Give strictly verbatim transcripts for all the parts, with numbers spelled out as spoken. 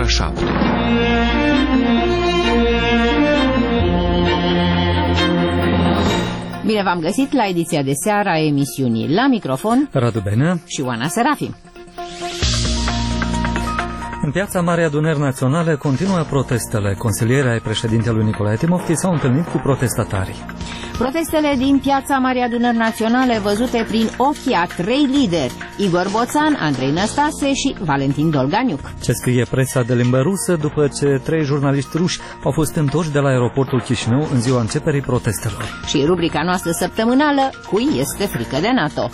șapte. Bine v-am găsit la ediția de seară a emisiunii. La microfon Radu Benea și Oana Serafim. În Piața Marei Adunări Naționale continuă protestele. Consilierii ai președintelui Nicolae Timofti s-au întâlnit cu protestatarii. Protestele din Piața Marei Adunări Naționale văzute prin ochii a trei lideri, Igor Boțan, Andrei Năstase și Valentin Dolganiuc. Ce scrie presa de limbă rusă după ce trei jurnaliști ruși au fost întorși de la aeroportul Chișinău în ziua începerii protestelor. Și rubrica noastră săptămânală, cui este frică de NATO?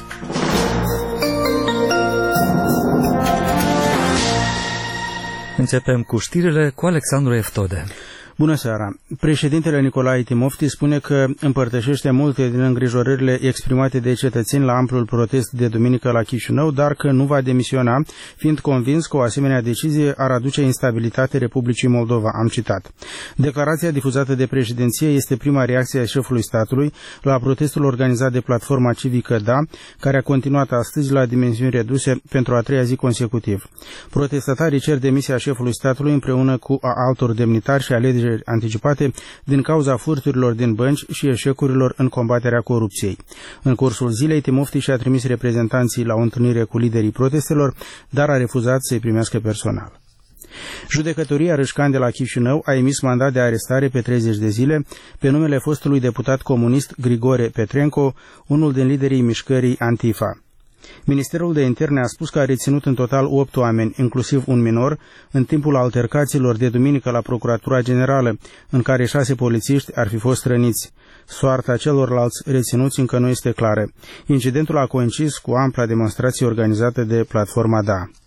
Începem cu știrile cu Alexandru Eftode. Bună seara! Președintele Nicolae Timofti spune că împărtășește multe din îngrijorările exprimate de cetățeni la amplul protest de duminică la Chișinău, dar că nu va demisiona, fiind convins că o asemenea decizie ar aduce instabilitate Republicii Moldova. Am citat. Declarația difuzată de președinție este prima reacție a șefului statului la protestul organizat de platforma civică D A, care a continuat astăzi la dimensiuni reduse pentru a treia zi consecutiv. Protestatarii cer demisia șefului statului împreună cu a altor demnitari și alegeri anticipate din cauza furturilor din bănci și eșecurilor în combaterea corupției. În cursul zilei, Timofti și-a trimis reprezentanții la o întâlnire cu liderii protestelor, dar a refuzat să-i primească personal. Judecătoria Râșcan de la Chișinău a emis mandat de arestare pe treizeci de zile pe numele fostului deputat comunist Grigore Petrenco, unul din liderii mișcării Antifa. Ministerul de Interne a spus că a reținut în total opt oameni, inclusiv un minor, în timpul altercațiilor de duminică la Procuratura Generală, în care șase polițiști ar fi fost răniți. Soarta celorlalți reținuți încă nu este clară. Incidentul a coincis cu ampla demonstrație organizată de platforma D A.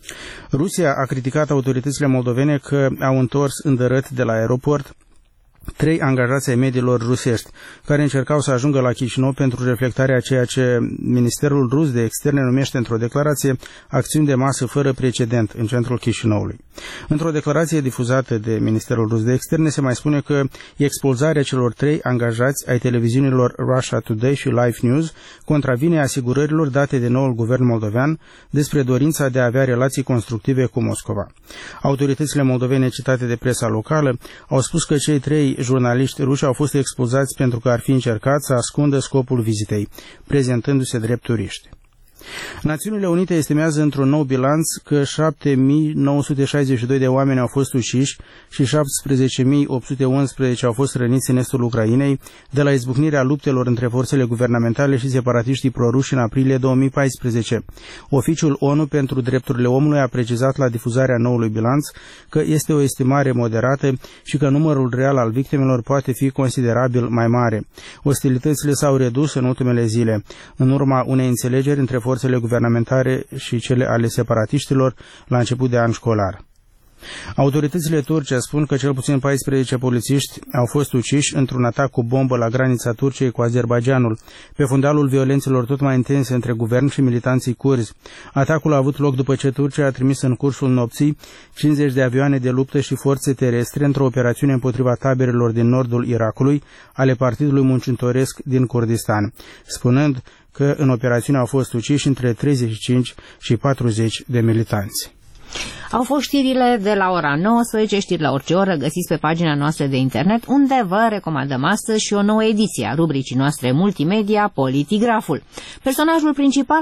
Rusia a criticat autoritățile moldovene că au întors îndărât de la aeroport trei angajați ai mediilor rusești, care încercau să ajungă la Chișinău pentru reflectarea a ceea ce Ministerul Rus de Externe numește într-o declarație acțiuni de masă fără precedent în centrul Chișinăului. Într-o declarație difuzată de Ministerul Rus de Externe se mai spune că expulzarea celor trei angajați ai televiziunilor Russia Today și Life News contravine asigurărilor date de noul guvern moldovean despre dorința de a avea relații constructive cu Moscova. Autoritățile moldovene citate de presa locală au spus că cei trei jurnaliști ruși au fost expulzați pentru că ar fi încercat să ascundă scopul vizitei, prezentându-se drept turiști. Națiunile Unite estimează într-un nou bilanț că șapte mii nouă sute șaizeci și doi de oameni au fost uciși și șaptesprezece mii opt sute unsprezece au fost răniți în estul Ucrainei de la izbucnirea luptelor între forțele guvernamentale și separatiștii proruși în aprilie două mii paisprezece. Oficiul ONU pentru Drepturile Omului a precizat la difuzarea noului bilanț că este o estimare moderată și că numărul real al victimelor poate fi considerabil mai mare. Ostilitățile s-au redus în ultimele zile, în urma unei înțelegeri între forțele guvernamentare și cele ale separatiștilor la început de an școlar. Autoritățile turce spun că cel puțin paisprezece polițiști au fost uciși într-un atac cu bombă la granița Turciei cu Azerbaidjanul, pe fundalul violențelor tot mai intense între guvern și militanții curzi. Atacul a avut loc după ce Turcia a trimis în cursul nopții cincizeci de avioane de luptă și forțe terestre într-o operațiune împotriva taberelor din nordul Irakului ale Partidului Muncitoresc din Kurdistan, spunând că în operațiune au fost uciși între treizeci și cinci și patruzeci de militanți. Au fost știrile de la ora nouăsprezece, știri la orice oră, găsiți pe pagina noastră de internet, unde vă recomandăm astăzi și o nouă ediție a rubricii noastre multimedia, Politigraful. Personajul principal